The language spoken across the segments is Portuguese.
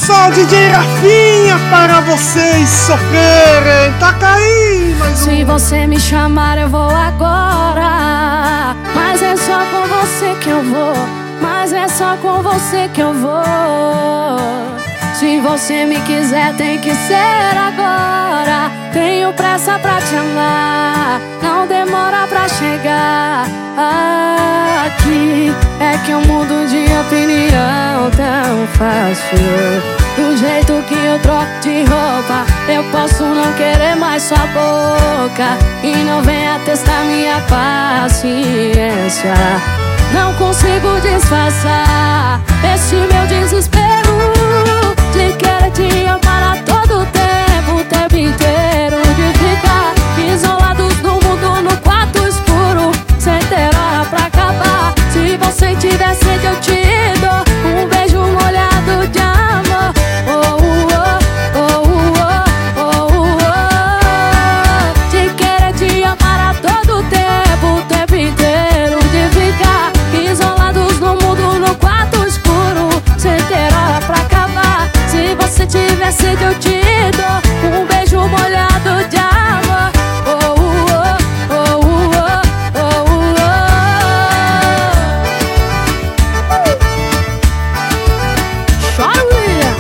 só DJ Rafinha para vocês sofrerem. Taca aí mais um. Se você me chamar eu vou agora, mas é só com você que eu vou, mas é só com você que eu vou. Se você me quiser tem que ser agora. Tenho pressa pra te amar, não demora pra chegar aqui. É que eu mudo de opinião tão fácil. Do jeito que eu troco de roupa, eu posso não querer mais sua boca. E não venha testar minha paciência, não consigo disfarçar esse meu desespero de querer te amar a todo tempo, o tempo inteiro. De ficar isolados no mundo, no quarto escuro, sem ter hora pra acabar. Se você tiver sede eu te dou um beijo molhado de amor. Oh, oh, oh, oh, oh, oh. De querer te amar a todo tempo, o tempo inteiro. De ficar isolados no mundo, no quarto escuro, sem ter hora pra acabar. Se você tiver sede eu te dou um beijo molhado de amor. Oh, oh, oh, oh, oh, oh. Chora, William.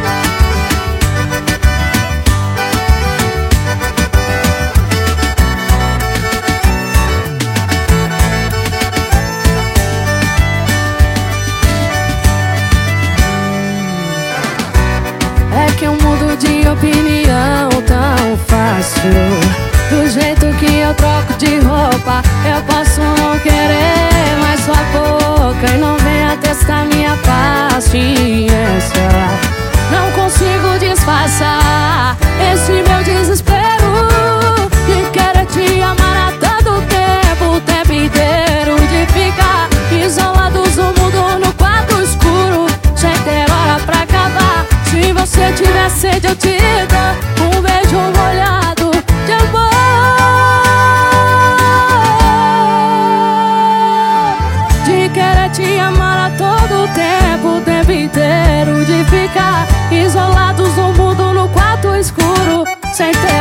É que eu mudo de opinião tão fácil. Do jeito que eu troco de roupa, eu posso não querer mais sua boca. E não venha testar minha paciência, não consigo disfarçar esse meu desespero de querer te amar a todo tempo, o tempo inteiro. De ficar isolados no mundo, no quarto escuro, sem ter hora pra acabar. Se você tiver sede eu te dou um beijo molhado de amor. De querer te amar a todo tempo, o tempo inteiro. De ficar isolados no mundo, no quarto escuro, sem ter